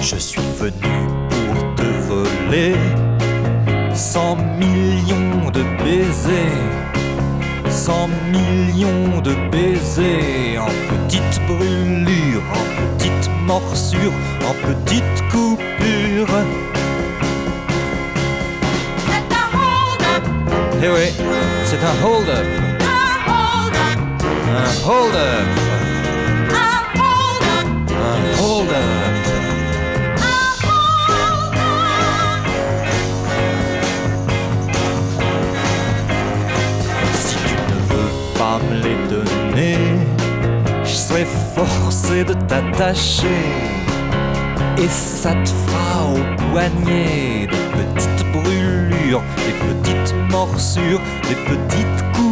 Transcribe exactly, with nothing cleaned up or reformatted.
Je suis venu pour te voler cent millions de baisers, cent millions de baisers, en petites brûlures, en petites morsures, en petites coupures. C'est un hold-up. Eh oui, c'est un hold-up. Un hold-up. Un hold-up. Un hold-up. Un hold-up. Si tu ne veux pas me les donner, je serai forcé de t'attacher. Et ça te fera au poignet des petites brûlures, des petites morsures, des petites coups.